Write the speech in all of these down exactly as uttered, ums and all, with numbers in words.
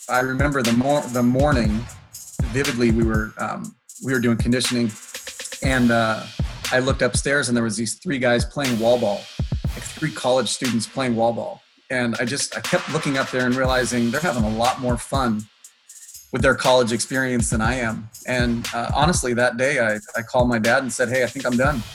I remember the mor- the morning vividly. We were um, we were doing conditioning, and uh, I looked upstairs, and there was these three guys playing wall ball, like three college students playing wall ball. And I just I kept looking up there and realizing they're having a lot more fun with their college experience than I am. And uh, honestly, that day I, I called my dad and said, "Hey, I think I'm done."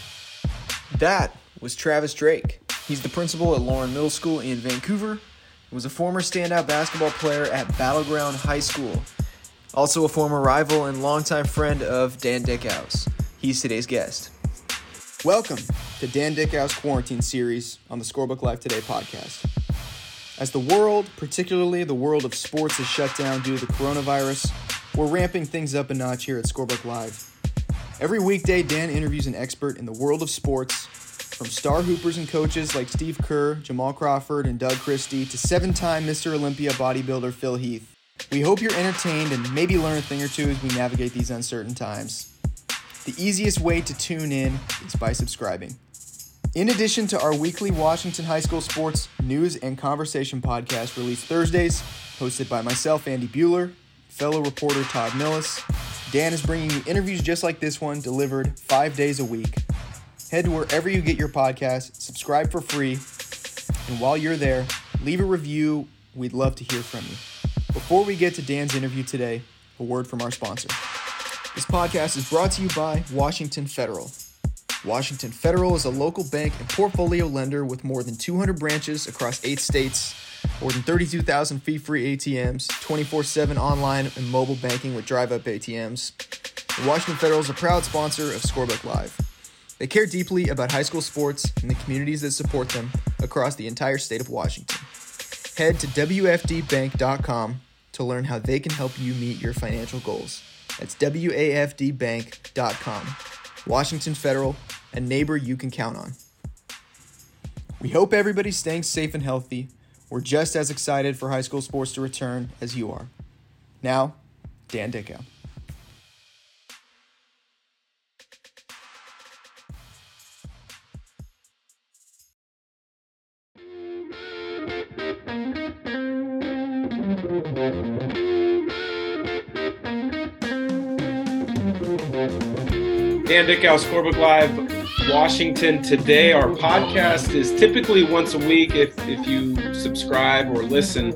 That was Travis Drake. He's the principal at Lauren Middle School in Vancouver and was a former standout basketball player at Battleground High School. Also a former rival and longtime friend of Dan Dickhouse. He's today's guest. Welcome to Dan Dickhouse Quarantine Series on the Scorebook Live Today podcast. As the world, particularly the world of sports, is shut down due to the coronavirus, we're ramping things up a notch here at Scorebook Live. Every weekday, Dan interviews an expert in the world of sports, from star hoopers and coaches like Steve Kerr, Jamal Crawford, and Doug Christie, to seven-time Mister Olympia bodybuilder Phil Heath. We hope you're entertained and maybe learn a thing or two as we navigate these uncertain times. The easiest way to tune in is by subscribing. In addition to our weekly Washington High School sports news and conversation podcast released Thursdays, hosted by myself, Andy Bueller, fellow reporter Todd Millis, Dan is bringing you interviews just like this one, delivered five days a week. Head to wherever you get your podcasts, subscribe for free, and while you're there, leave a review. We'd love to hear from you. Before we get to Dan's interview today, a word from our sponsor. This podcast is brought to you by Washington Federal. Washington Federal is a local bank and portfolio lender with more than two hundred branches across eight states, more than thirty-two thousand fee-free A T Ms, twenty-four seven online and mobile banking with drive-up A T Ms. And Washington Federal is a proud sponsor of Scorebook Live. They care deeply about high school sports and the communities that support them across the entire state of Washington. Head to W F D bank dot com to learn how they can help you meet your financial goals. That's W A F D bank dot com. Washington Federal, a neighbor you can count on. We hope everybody's staying safe and healthy. We're just as excited for high school sports to return as you are. Now, Dan Dickhouse. Dan Dickhouse, Scorebook Live, Washington. Today, our podcast is typically once a week if, if you subscribe or listen.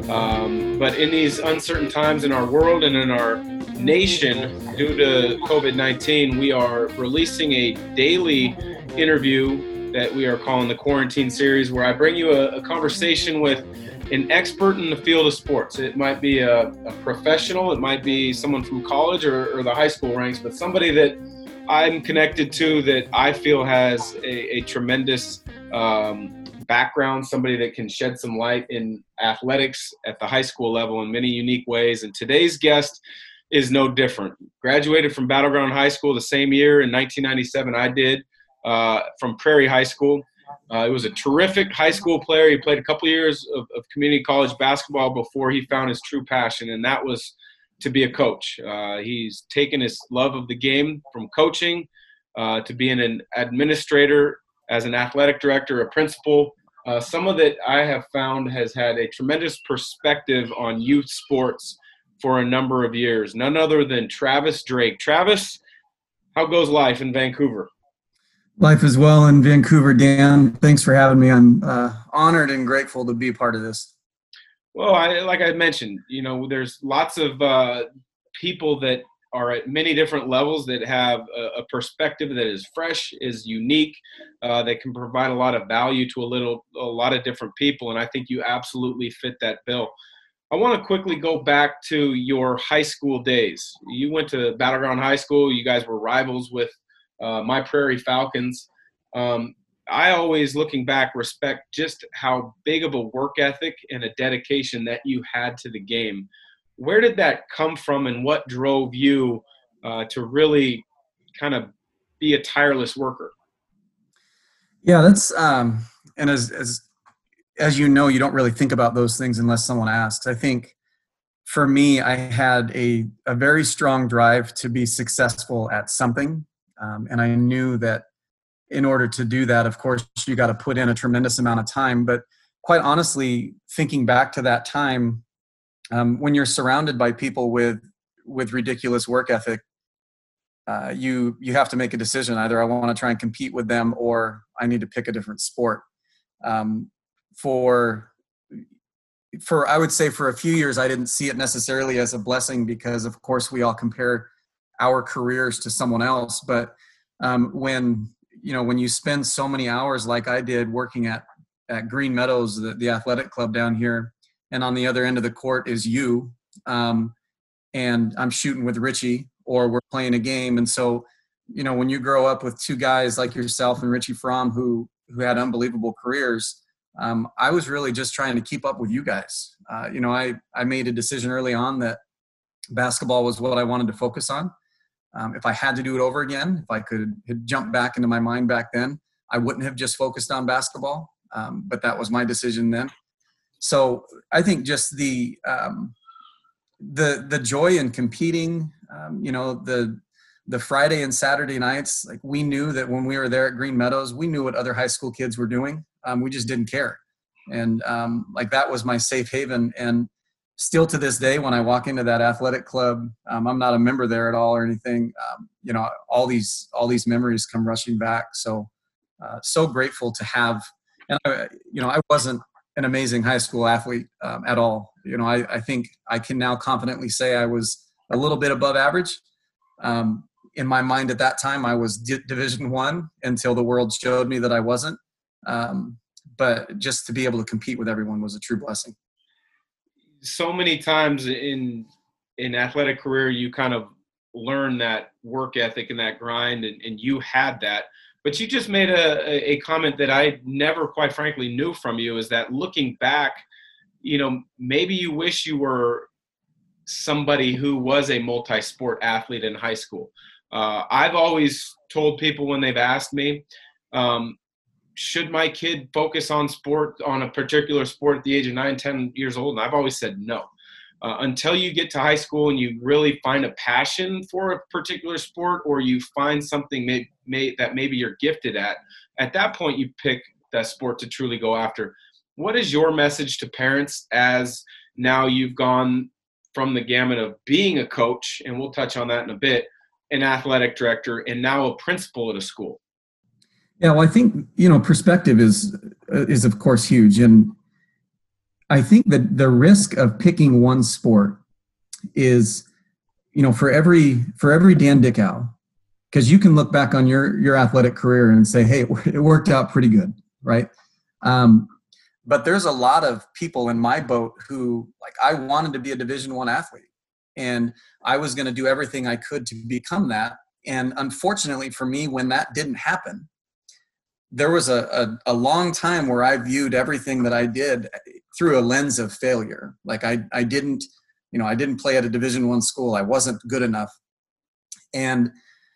Um, but in these uncertain times in our world and in our nation, due to covid nineteen, we are releasing a daily interview that we are calling the Quarantine Series, where I bring you a, a conversation with an expert in the field of sports. It might be a, a professional, it might be someone from college or, or the high school ranks, but somebody that I'm connected to that I feel has a, a tremendous um, background, somebody that can shed some light in athletics at the high school level in many unique ways. And today's guest is no different. Graduated from Battleground High School the same year in nineteen ninety-seven I did, uh, from Prairie High School. Uh, he was a terrific high school player. He played a couple years of, of community college basketball before he found his true passion, and that was to be a coach. Uh, he's taken his love of the game from coaching uh, to being an administrator, as an athletic director, a principal. Uh, someone that I have found has had a tremendous perspective on youth sports for a number of years. None other than Travis Drake. Travis, how goes life in Vancouver? Life is well in Vancouver, Dan. Thanks for having me. I'm uh, honored and grateful to be a part of this. Well, I, like I mentioned, you know, there's lots of uh, people that are at many different levels that have a, a perspective that is fresh, is unique, uh, that can provide a lot of value to a little, a lot of different people. And I think you absolutely fit that bill. I want to quickly go back to your high school days. You went to Battleground High School. You guys were rivals with uh, my Prairie Falcons. Um, I always, looking back, respect just how big of a work ethic and a dedication that you had to the game. Where did that come from, and what drove you uh, to really kind of be a tireless worker? Yeah, that's um, and as as as you know, you don't really think about those things unless someone asks. I think for me, I had a a very strong drive to be successful at something, um, and I knew that in order to do that, of course, you got to put in a tremendous amount of time. But quite honestly, thinking back to that time, um, when you're surrounded by people with with ridiculous work ethic, uh, you you have to make a decision. Either I want to try and compete with them, or I need to pick a different sport. Um, for for I would say for a few years, I didn't see it necessarily as a blessing because, of course, we all compare our careers to someone else. But um, when you know when you spend so many hours like I did working at at Green Meadows, the, the athletic club down here, and on the other end of the court is you, um, and I'm shooting with Richie, or we're playing a game. And so, you know, when you grow up with two guys like yourself and Richie Fromm, who who had unbelievable careers, um, I was really just trying to keep up with you guys. Uh, you know, I, I made a decision early on that basketball was what I wanted to focus on. Um, if I had to do it over again, if I could jump back into my mind back then, I wouldn't have just focused on basketball. Um, but that was my decision then. So I think just the um, the the joy in competing, um, you know, the the Friday and Saturday nights, like we knew that when we were there at Green Meadows, we knew what other high school kids were doing. Um, we just didn't care, and um, like that was my safe haven. And still to this day, when I walk into that athletic club, um, I'm not a member there at all or anything. Um, you know, all these all these memories come rushing back. So uh, so grateful to have. And, I, you know, I wasn't an amazing high school athlete um, at all. You know, I, I think I can now confidently say I was a little bit above average. Um, in my mind at that time, I was D- Division One until the world showed me that I wasn't. Um, but just to be able to compete with everyone was a true blessing. So many times in in athletic career, you kind of learn that work ethic and that grind, and, and you had that. But you just made a, a comment that I never, quite frankly, knew from you, is that looking back, you know, maybe you wish you were somebody who was a multi-sport athlete in high school. Uh, I've always told people when they've asked me, um, should my kid focus on sport, on a particular sport at the age of nine, ten years old? And I've always said no. Uh, until you get to high school and you really find a passion for a particular sport, or you find something may, may, that maybe you're gifted at, at that point you pick that sport to truly go after. What is your message to parents as now you've gone from the gamut of being a coach, and we'll touch on that in a bit, an athletic director, and now a principal at a school? Yeah, well, I think, you know, perspective is is of course huge. And I think that the risk of picking one sport is, you know, for every for every Dan Dickau, because you can look back on your your athletic career and say, hey, it worked out pretty good, right? Um, but there's a lot of people in my boat who, like, I wanted to be a Division One athlete, and I was going to do everything I could to become that. And unfortunately for me, when that didn't happen, there was a, a, a long time where I viewed everything that I did through a lens of failure. Like I, I didn't, you know, I didn't play at a Division One school. I wasn't good enough. And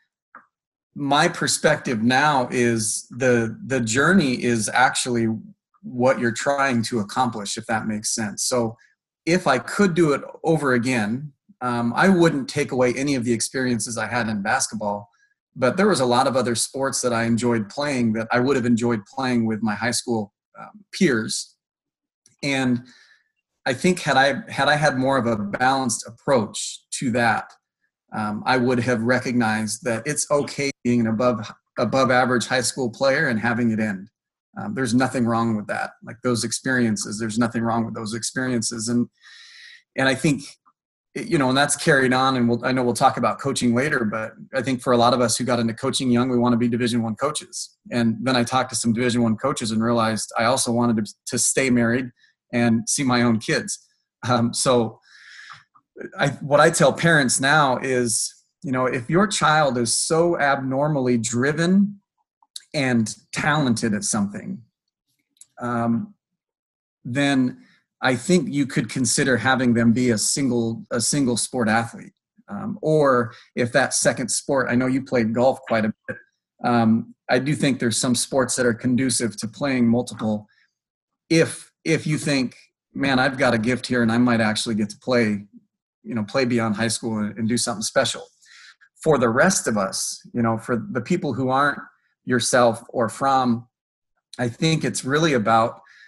my perspective now is the, the journey is actually what you're trying to accomplish, if that makes sense. So if I could do it over again, um, I wouldn't take away any of the experiences I had in basketball. But there was a lot of other sports that I enjoyed playing that I would have enjoyed playing with my high school um, peers. And I think had I had I had more of a balanced approach to that, um, I would have recognized that it's okay being an above above average high school player and having it end. Um, there's nothing wrong with that. Like those experiences, there's nothing wrong with those experiences. And and I think, you know, and that's carried on, and we'll, I know we'll talk about coaching later, but I think for a lot of us who got into coaching young, we want to be Division One coaches. And then I talked to some Division One coaches and realized I also wanted to, to stay married and see my own kids. Um, so I, what I tell parents now is, you know, if your child is so abnormally driven and talented at something, um, then I think you could consider having them be a single a single sport athlete. Um, or if that second sport, I know you played golf quite a bit. Um, I do think there's some sports that are conducive to playing multiple. If if you think, man, I've got a gift here and I might actually get to play, you know, play beyond high school and, and do something special. For the rest of us, you know, for the people who aren't yourself or from, I think it's really about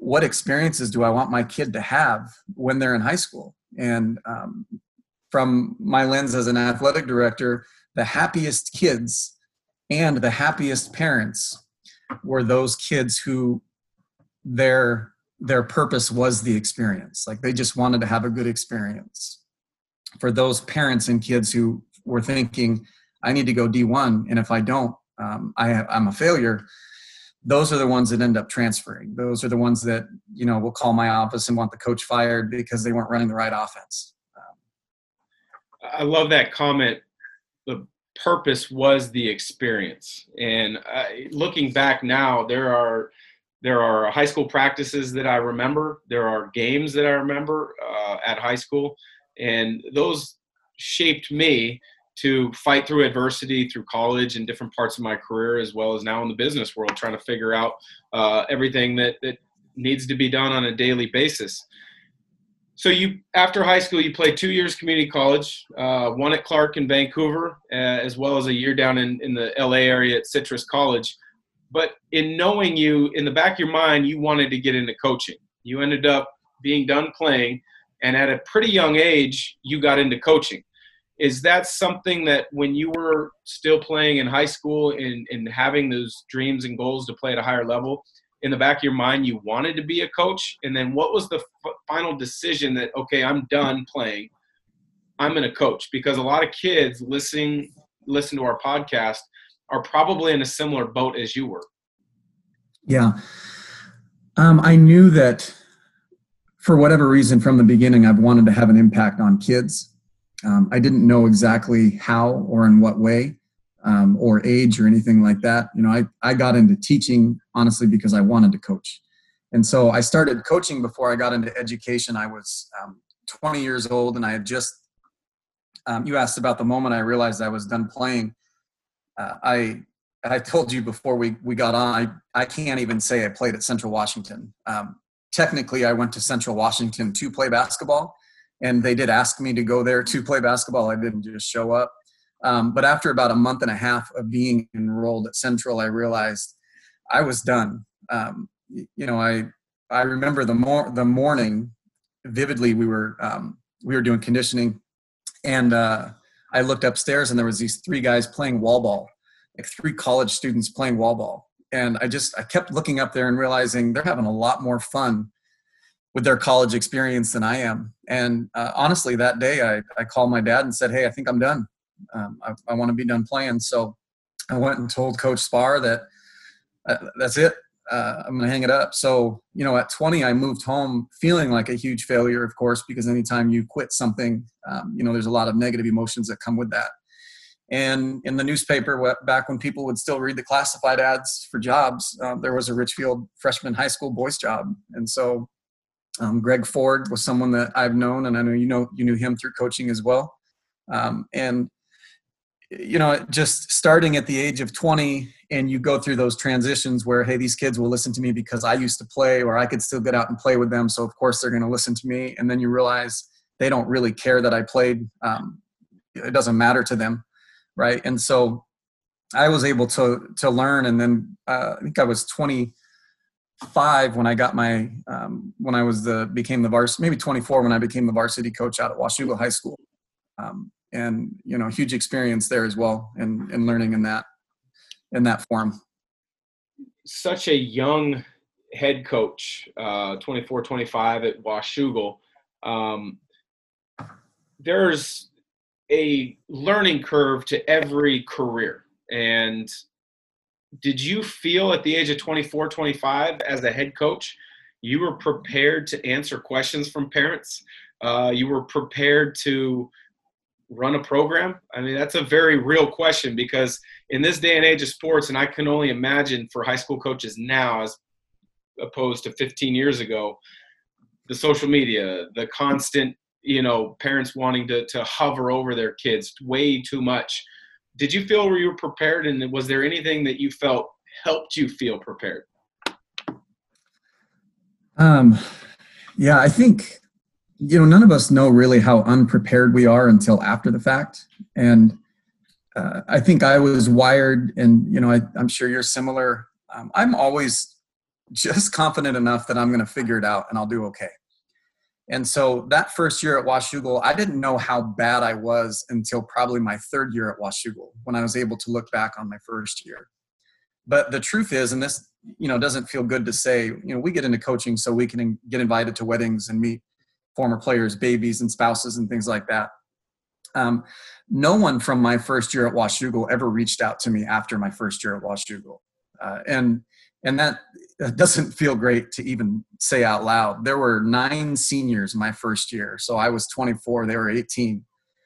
what experiences do I want my kid to have when they're in high school? And um, from my lens as an athletic director, the happiest kids and the happiest parents were those kids who their their purpose was the experience. Like they just wanted to have a good experience. For those parents and kids who were thinking, I need to go D one, and if I don't, um, I have, I'm a failure. Those are the ones that end up transferring. Those are the ones that, you know, will call my office and want the coach fired because they weren't running the right offense. Um, I love that comment. The purpose was the experience. And uh, looking back now, there are there are high school practices that I remember. There are games that I remember uh, at high school, and those shaped me to fight through adversity through college and different parts of my career, as well as now in the business world, trying to figure out uh, everything that, that needs to be done on a daily basis. So you, after high school, you played two years community college, uh, one at Clark in Vancouver, uh, as well as a year down in, in the L A area at Citrus College. But in knowing you, in the back of your mind, you wanted to get into coaching. You ended up being done playing, and at a pretty young age, you got into coaching. Is that something that when you were still playing in high school and, and having those dreams and goals to play at a higher level, in the back of your mind, you wanted to be a coach? And then what was the f- final decision that, okay, I'm done playing, I'm going to coach? Because a lot of kids listening, listen to our podcast are probably in a similar boat as you were. Yeah. Um, I knew that for whatever reason from the beginning, I've wanted to have an impact on kids. Um, I didn't know exactly how or in what way um, or age or anything like that. You know, I, I got into teaching, honestly, because I wanted to coach. And so I started coaching before I got into education. I was um, twenty years old, and I had just, um, you asked about the moment I realized I was done playing. Uh, I I told you before we, we got on, I, I can't even say I played at Central Washington. Um, technically, I went to Central Washington to play basketball. And they did ask me to go there to play basketball. I didn't just show up. Um, but after about a month and a half of being enrolled at Central, I realized I was done. Um, you know, I I remember the mor- the morning vividly. We were um, we were doing conditioning, and uh, I looked upstairs, and there was these three guys playing wall ball, like three college students playing wall ball. And I just I kept looking up there and realizing they're having a lot more fun with their college experience than I am. And uh, honestly, that day I, I called my dad and said, hey, I think I'm done. Um, I, I want to be done playing. So I went and told Coach Spar that uh, that's it. Uh, I'm going to hang it up. So, you know, at twenty, I moved home feeling like a huge failure, of course, because anytime you quit something, um, you know, there's a lot of negative emotions that come with that. And in the newspaper, back when people would still read the classified ads for jobs, uh, there was a Richfield freshman high school boys job. And so Um, Greg Ford was someone that I've known, and I know you know you knew him through coaching as well. Um, and you know, just starting at the age of twenty, and you go through those transitions where, hey, these kids will listen to me because I used to play, or I could still get out and play with them. So of course they're going to listen to me. And then you realize they don't really care that I played. Um, it doesn't matter to them, right? And so I was able to to learn, and then uh, I think I was twenty. Five when I got my um, when I was the became the varsity, maybe twenty-four when I became the varsity coach out at Washougal High School, um, and you know, huge experience there as well, and and learning in that in that form. Such a young head coach, uh, twenty-four, twenty-five at Washougal. Um, there's a learning curve to every career, and did you feel at the age of twenty-four, twenty-five as a head coach, you were prepared to answer questions from parents? Uh, you were prepared to run a program? I mean, that's a very real question, because in this day and age of sports, and I can only imagine for high school coaches now as opposed to fifteen years ago, the social media, the constant, you know, parents wanting to, to hover over their kids way too much. Did you feel where you were prepared, and was there anything that you felt helped you feel prepared? Um, yeah, I think, you know, none of us know really how unprepared we are until after the fact. And uh, I think I was wired, and, you know, I, I'm sure you're similar. Um, I'm always just confident enough that I'm going to figure it out and I'll do okay. And so that first year at Washougal, I didn't know how bad I was until probably my third year at Washougal, when I was able to look back on my first year. But the truth is, and this, you know, doesn't feel good to say, you know, we get into coaching so we can get invited to weddings and meet former players, babies and spouses and things like that. Um, no one from my first year at Washougal ever reached out to me after my first year at Washougal. Uh, and and that, that doesn't feel great to even say out loud. There were nine seniors my first year. So I was twenty-four, they were eighteen.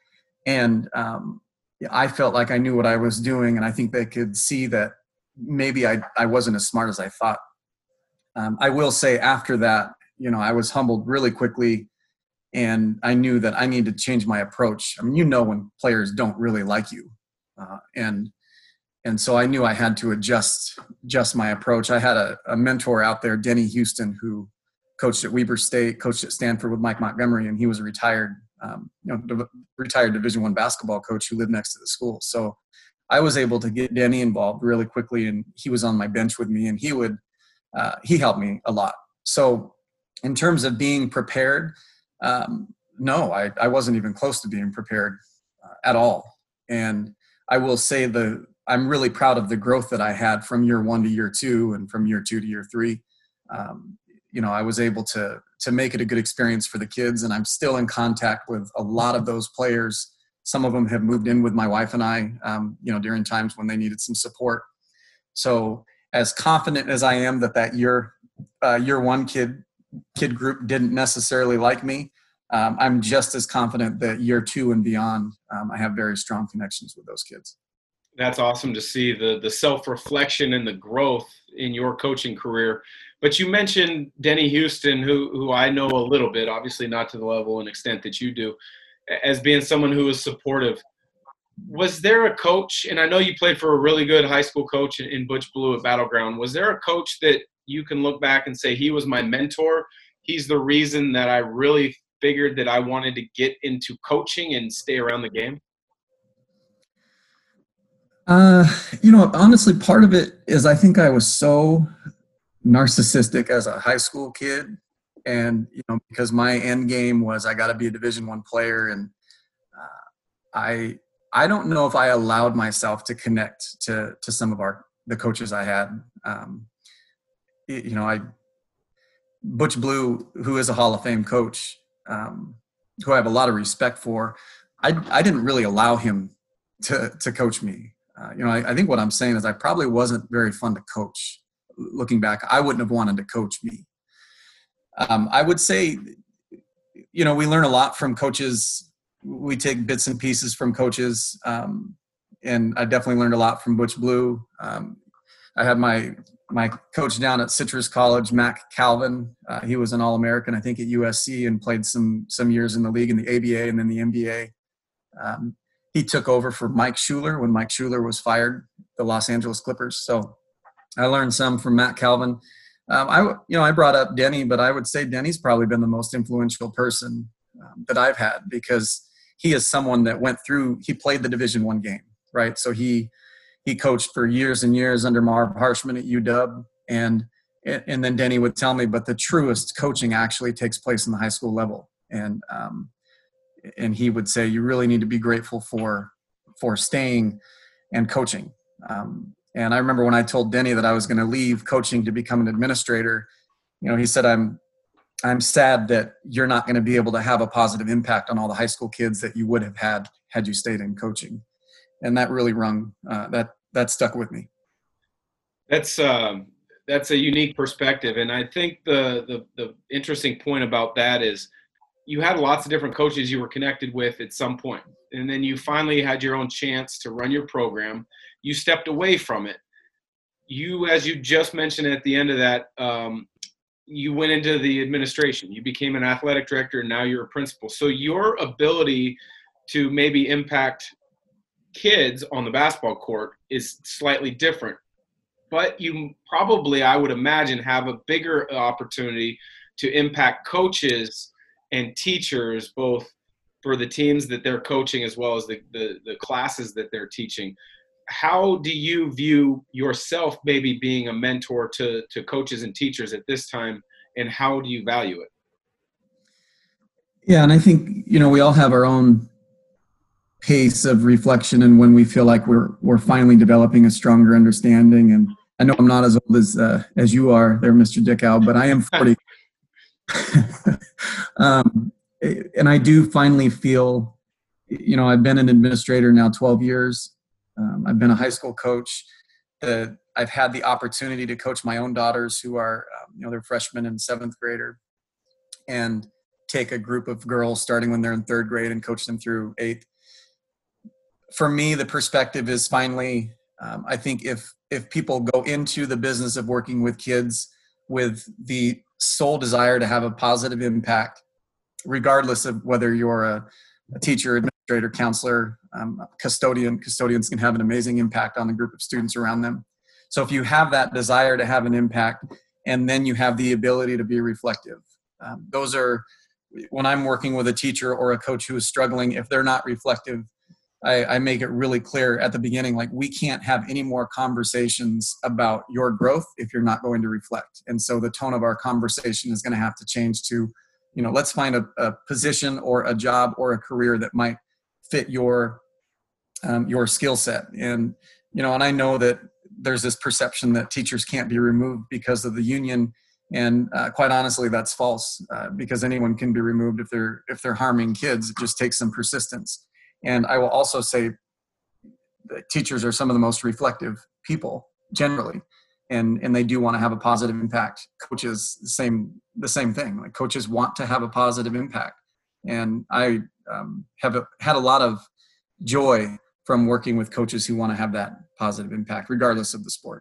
And um, I felt like I knew what I was doing. And I think they could see that maybe I, I wasn't as smart as I thought. Um, I will say after that, you know, I was humbled really quickly. And I knew that I needed to change my approach. I mean, you know, when players don't really like you. Uh, and And so I knew I had to adjust adjust my approach. I had a, a mentor out there, Denny Houston, who coached at Weber State, coached at Stanford with Mike Montgomery, and he was a retired, um, you know, d- retired Division I basketball coach who lived next to the school. So I was able to get Denny involved really quickly, and he was on my bench with me, and he would uh, he helped me a lot. So in terms of being prepared, um, no, I, I wasn't even close to being prepared uh, at all. And I will say the I'm really proud of the growth that I had from year one to year two and from year two to year three. Um, you know, I was able to, to make it a good experience for the kids, and I'm still in contact with a lot of those players. Some of them have moved in with my wife and I, um, you know, during times when they needed some support. So as confident as I am that that year, uh, year one kid, kid group didn't necessarily like me, um, I'm just as confident that year two and beyond, um, I have very strong connections with those kids. That's awesome to see the the self-reflection and the growth in your coaching career. But you mentioned Denny Houston, who who I know a little bit, obviously not to the level and extent that you do, as being someone who was supportive. Was there a coach, and I know you played for a really good high school coach in Butch Blue at Battleground, was there a coach that you can look back and say, he was my mentor, he's the reason that I really figured that I wanted to get into coaching and stay around the game? Uh, you know, honestly, part of it is I think I was so narcissistic as a high school kid, and you know, because my end game was I got to be a Division One player, and uh, I I don't know if I allowed myself to connect to to some of our the coaches I had. Um, you know, I Butch Blue, who is a Hall of Fame coach, um, who I have a lot of respect for. I I didn't really allow him to to coach me. Uh, you know, I, I think what I'm saying is I probably wasn't very fun to coach. Looking back, I wouldn't have wanted to coach me. Um, I would say, you know, we learn a lot from coaches. We take bits and pieces from coaches. Um, and I definitely learned a lot from Butch Blue. Um, I had my my coach down at Citrus College, Mac Calvin. Uh, he was an All-American, I think, at U S C and played some some years in the league in the A B A and then the N B A. Um, He took over for Mike Schuler when Mike Schuler was fired, the Los Angeles Clippers. So I learned some from Matt Calvin. Um, I, you know, I brought up Denny, but I would say Denny's probably been the most influential person um, that I've had, because he is someone that went through. He played the Division One game, right? So he he coached for years and years under Marv Harshman at U W, and and then Denny would tell me, but the truest coaching actually takes place in the high school level, and um, and he would say, you really need to be grateful for, for staying and coaching. Um, and I remember when I told Denny that I was going to leave coaching to become an administrator, you know, he said, I'm, I'm sad that you're not going to be able to have a positive impact on all the high school kids that you would have had, had you stayed in coaching. And that really rung, uh, that, that stuck with me. That's, um, that's a unique perspective. And I think the, the, the interesting point about that is, you had lots of different coaches you were connected with at some point, and then you finally had your own chance to run your program. You stepped away from it. You, as you just mentioned at the end of that, um, you went into the administration. You became an athletic director, and now you're a principal. So your ability to maybe impact kids on the basketball court is slightly different. But you probably, I would imagine, have a bigger opportunity to impact coaches and teachers, both for the teams that they're coaching as well as the, the, the classes that they're teaching. how do you view yourself maybe being a mentor to, to coaches and teachers at this time, and how do you value it? Yeah, and I think, you know, we all have our own pace of reflection, and when we feel like we're we're finally developing a stronger understanding. And I know I'm not as old as uh, as you are there, Mister Dickow, but I am forty. um, and I do finally feel, you know, I've been an administrator now twelve years. Um, I've been a high school coach. The, I've had the opportunity to coach my own daughters who are, um, you know, they're freshmen and seventh grader, and take a group of girls starting when they're in third grade and coach them through eighth. For me, the perspective is finally, um, I think if if people go into the business of working with kids with the sole desire to have a positive impact, regardless of whether you're a, a teacher, administrator, counselor, um, custodian, custodians can have an amazing impact on the group of students around them. So if you have that desire to have an impact, and then you have the ability to be reflective, um, those are, when I'm working with a teacher or a coach who is struggling, if they're not reflective, I, I make it really clear at the beginning, like, we can't have any more conversations about your growth if you're not going to reflect. And so the tone of our conversation is going to have to change to, you know, let's find a, a position or a job or a career that might fit your um, your skill set. And, you know, and I know that there's this perception that teachers can't be removed because of the union. And uh, quite honestly, that's false, uh, because anyone can be removed if they're if they're harming kids. It just takes some persistence. And I will also say that teachers are some of the most reflective people generally, and and they do want to have a positive impact. Coaches, the same the same thing. Like, coaches want to have a positive impact, and I um, have a, had a lot of joy from working with coaches who want to have that positive impact, regardless of the sport.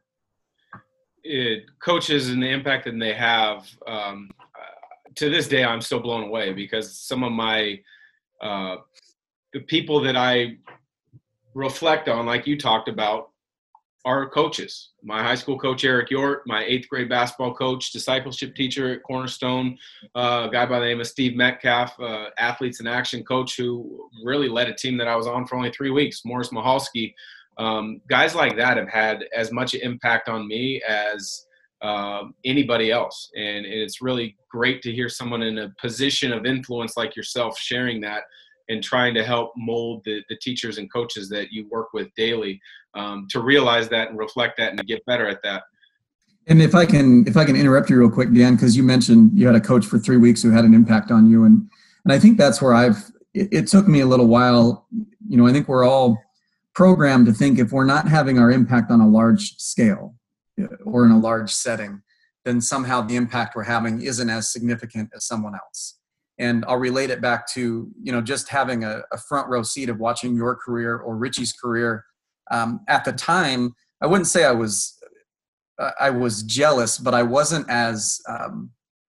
It, coaches and the impact that they have, um, uh, to this day, I'm still blown away, because some of my uh, the people that I reflect on, like you talked about, are coaches. My high school coach, Eric York, my eighth grade basketball coach, discipleship teacher at Cornerstone, uh, a guy by the name of Steve Metcalf, uh, athletes in action coach who really led a team that I was on for only three weeks, Morris Mahalski. Um, guys like that have had as much impact on me as uh, anybody else. And, and it's really great to hear someone in a position of influence like yourself sharing that and trying to help mold the, the teachers and coaches that you work with daily, um, to realize that and reflect that and to get better at that. And if I can, if I can interrupt you real quick, Dan, because you mentioned you had a coach for three weeks who had an impact on you. And, and I think that's where I've, it, it took me a little while. You know, I think we're all programmed to think if we're not having our impact on a large scale or in a large setting, then somehow the impact we're having isn't as significant as someone else. And I'll relate it back to, you know, just having a, a front row seat of watching your career or Richie's career. Um, at the time, I wouldn't say I was, uh, I was jealous, but I wasn't as, um,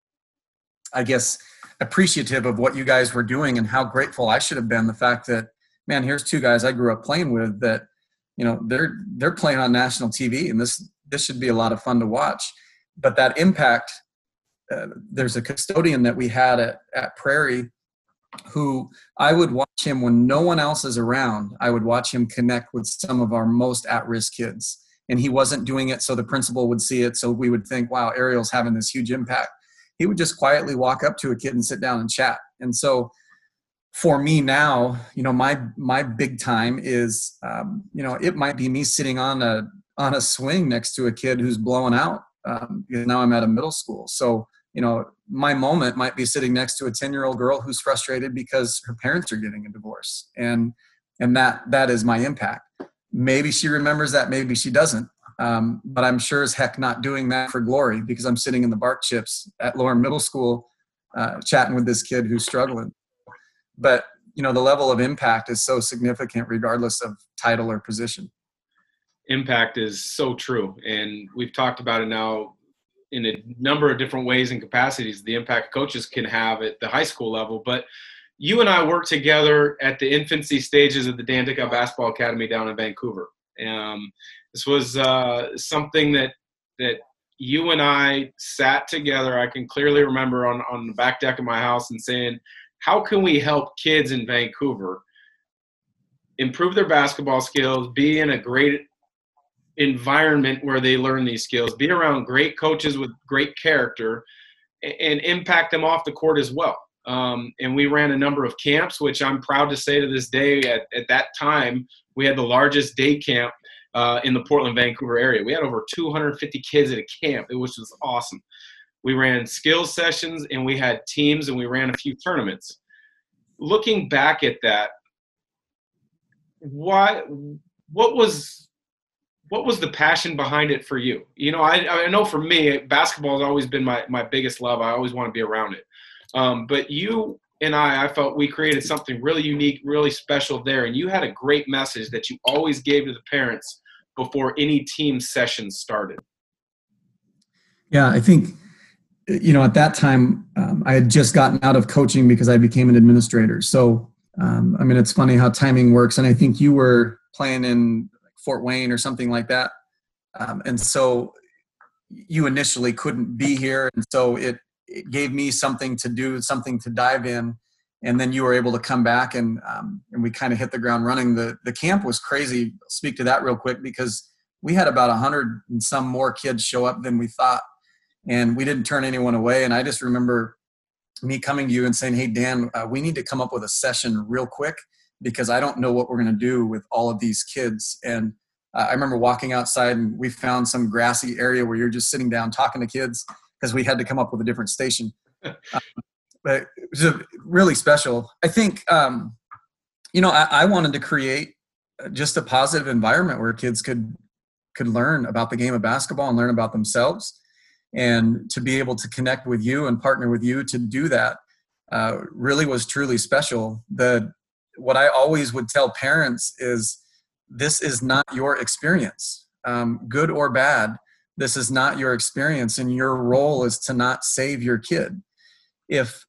I guess, appreciative of what you guys were doing and how grateful I should have been. The fact that, man, here's two guys I grew up playing with that, you know, they're they're playing on national T V, and this this should be a lot of fun to watch. But that impact, uh, there's a custodian that we had at, at Prairie who I would watch him when no one else is around. I would watch him connect with some of our most at-risk kids. And he wasn't doing it so the principal would see it, so we would think, wow, Ariel's having this huge impact. He would just quietly walk up to a kid and sit down and chat. And so for me now, you know, my my big time is, um, you know, it might be me sitting on a on a swing next to a kid who's blowing out, um, because now I'm at a middle school. So, you know, my moment might be sitting next to a ten-year-old girl who's frustrated because her parents are getting a divorce, and and that that is my impact. Maybe she remembers that, maybe she doesn't, um, but I'm sure as heck not doing that for glory, because I'm sitting in the bark chips at Lauren Middle School, uh, chatting with this kid who's struggling. But, you know, the level of impact is so significant regardless of title or position. Impact is so true. And we've talked about it now in a number of different ways and capacities, the impact coaches can have at the high school level. But you and I worked together at the infancy stages of the Dan Dickow Basketball Academy down in Vancouver. Um, this was uh, something that that you and I sat together. I can clearly remember on, on the back deck of my house and saying, how can we help kids in Vancouver improve their basketball skills, be in a great environment where they learn these skills, be around great coaches with great character, and impact them off the court as well. Um, and we ran a number of camps, which I'm proud to say to this day, at, at that time, we had the largest day camp uh, in the Portland, Vancouver area. We had over two hundred fifty kids at a camp, which was awesome. We ran skills sessions, and we had teams, and we ran a few tournaments. Looking back at that, why, what was what was the passion behind it for you? You know, I, I know for me, basketball has always been my, my biggest love. I always want to be around it. Um, but you and I, I felt we created something really unique, really special there. And you had a great message that you always gave to the parents before any team session started. Yeah, I think, you know, at that time, um, I had just gotten out of coaching because I became an administrator. So, um, I mean, it's funny how timing works. And I think you were playing in Fort Wayne or something like that. Um, and so you initially couldn't be here. And so it, it gave me something to do, something to dive in. And then you were able to come back and, um, and we kind of hit the ground running. The, the camp was crazy. I'll speak to that real quick because we had about a hundred and some more kids show up than we thought. And we didn't turn anyone away. And I just remember me coming to you and saying, hey, Dan, uh, we need to come up with a session real quick because I don't know what we're going to do with all of these kids. And uh, I remember walking outside and we found some grassy area where you're just sitting down talking to kids because we had to come up with a different station. uh, but it was a, really special. I think, um, you know, I, I wanted to create just a positive environment where kids could could learn about the game of basketball and learn about themselves. And to be able to connect with you and partner with you to do that uh, really was truly special. The what I always would tell parents is this is not your experience, um, good or bad. This is not your experience, and your role is to not save your kid. If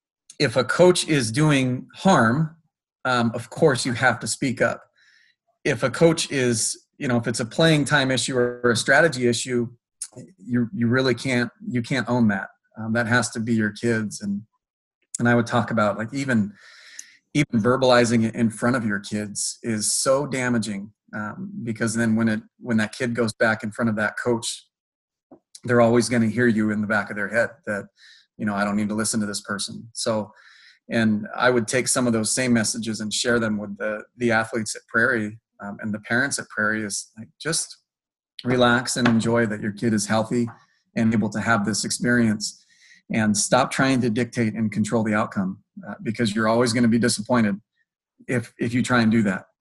if a coach is doing harm, um, of course you have to speak up. If a coach is, you know, if it's a playing time issue or a strategy issue, you you really can't you can't own that. Um, that has to be your kids. And and I would talk about like even even verbalizing it in front of your kids is so damaging um, because then when it when that kid goes back in front of that coach, they're always going to hear you in the back of their head that, you know, I don't need to listen to this person. So, and I would take some of those same messages and share them with the the athletes at Prairie um, and the parents at Prairie is like just relax and enjoy that your kid is healthy and able to have this experience, and stop trying to dictate and control the outcome uh, because you're always going to be disappointed if if you try and do that.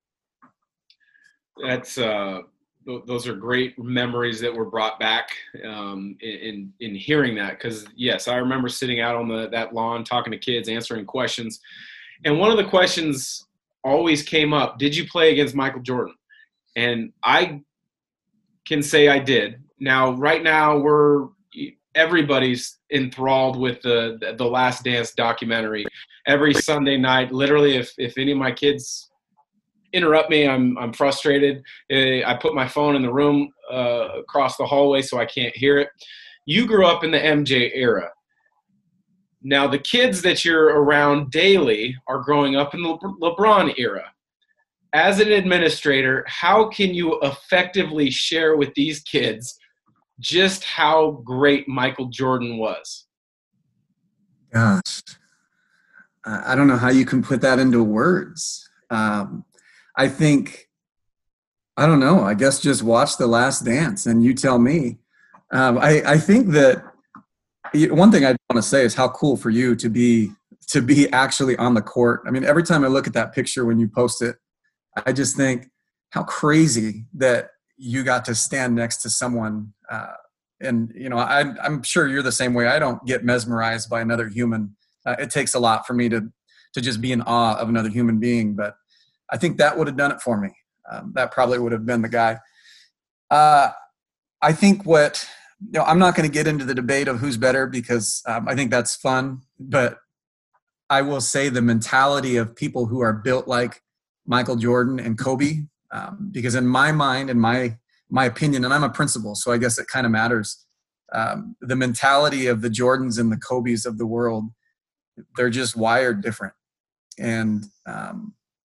That's uh, th- those are great memories that were brought back um, in in hearing that, because yes, I remember sitting out on the that lawn talking to kids, answering questions, and one of the questions always came up: did you play against Michael Jordan? And I can say I did. Now, right now, we're everybody's enthralled with the the Last Dance documentary. Every Sunday night, literally, if if any of my kids interrupt me, I'm I'm frustrated. I put my phone in the room uh, across the hallway so I can't hear it. You grew up in the M J era. Now, the kids that you're around daily are growing up in the LeBron era. As an administrator, how can you effectively share with these kids just how great Michael Jordan was? Gosh, I don't know how you can put that into words. Um, I think, I don't know, I guess just watch The Last Dance and you tell me. Um, I, I think that one thing I want to say is how cool for you to be to be actually on the court. I mean, every time I look at that picture when you post it, I just think how crazy that you got to stand next to someone. Uh, and, you know, I, I'm sure you're the same way. I don't get mesmerized by another human. Uh, it takes a lot for me to, to just be in awe of another human being. But I think that would have done it for me. Um, that probably would have been the guy. Uh, I think what, you know, I'm not going to get into the debate of who's better because um, I think that's fun. But I will say the mentality of people who are built like Michael Jordan and Kobe, um, because in my mind, in my my opinion, and I'm a principal, so I guess it kind of matters, um, the mentality of the Jordans and the Kobes of the world, they're just wired different. And um,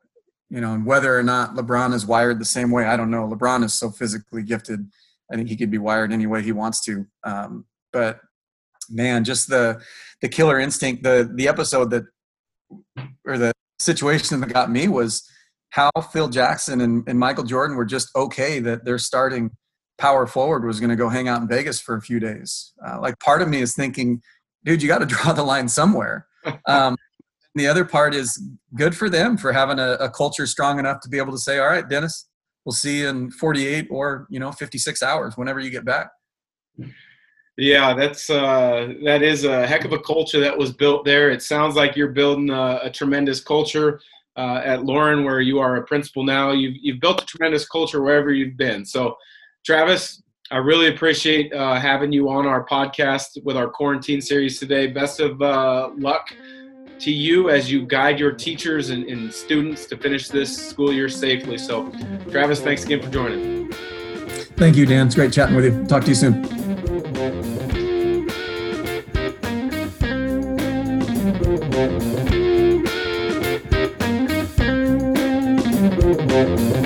you know, and whether or not LeBron is wired the same way, I don't know. LeBron is so physically gifted. I think he could be wired any way he wants to. Um, but man, just the the killer instinct. The the episode that or the situation that got me was how Phil Jackson and, and Michael Jordan were just okay that their starting power forward was going to go hang out in Vegas for a few days. Uh, like part of me is thinking, dude, you got to draw the line somewhere. Um, the other part is good for them for having a, a culture strong enough to be able to say, all right, Dennis, we'll see you in forty-eight or, you know, fifty-six hours, whenever you get back. Yeah, that's uh, that is a heck of a culture that was built there. It sounds like you're building a, a tremendous culture uh, at Lauren, where you are a principal now. You've, you've built a tremendous culture wherever you've been. So, Travis, I really appreciate uh, having you on our podcast with our quarantine series today. Best of uh, luck to you as you guide your teachers and, and students to finish this school year safely. So, Travis, thanks again for joining. Thank you, Dan. It's great chatting with you. Talk to you soon. Thank you.